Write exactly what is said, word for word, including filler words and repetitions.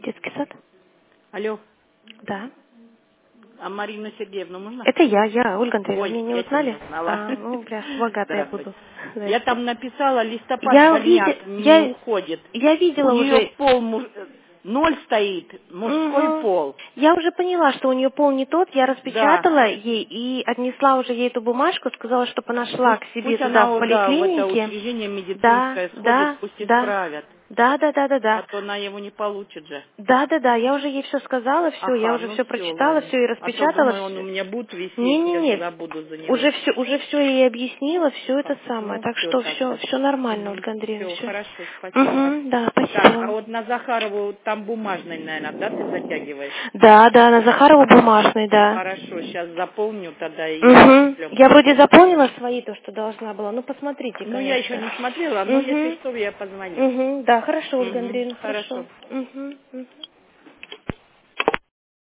Детский сад? Алло, Да. а Марину Сергеевну можно? Это я, я, Ольга Андреевна. Ой, Меня не я тебя не узнали? узнала. А, ну, бля, богатая Здравствуйте. буду. Я Здрасте. там написала, листопад Я видела, гоняк не я, уходит. я У видела нее уже. пол муж- э, ноль стоит, мужской Угу. пол. Я уже поняла, что у нее пол не тот. Я Да. распечатала ей и отнесла уже ей эту бумажку, сказала, чтобы она шла Пусть, к себе пусть туда она, в вот, да, в это поликлинике. учреждение Да, медицинское сходит, да, пусть да. исправят. Да, да, да, да, А да. то она его не получит же. Да, да, да, я уже ей все сказала, все, я Ага, уже ну все все, прочитала, ладно. все и А то, распечатала. думаю, он у Все. меня будет висеть, я Не-не-не, забуду за уже него. все, уже все ей объяснила, все это Ага, самое. ну Так все что все, тогда. все нормально, Угу. Ольга Андреевна, Все, все. хорошо, спасибо. Угу, да, спасибо Так, а вам. вот на Захарову там бумажной, наверное, да, ты затягиваешь? Да, да, на Захарова бумажный, да. Хорошо, сейчас заполню тогда и Угу. пришлем. Я вроде заполнила свои, то, что должна была. Ну, посмотрите, Ну, я еще конечно. не смотрела, но если Угу. что, я позвоню. Угу. Да, хорошо, Ольга Угу, Андреевна, хорошо. хорошо. Угу. Угу.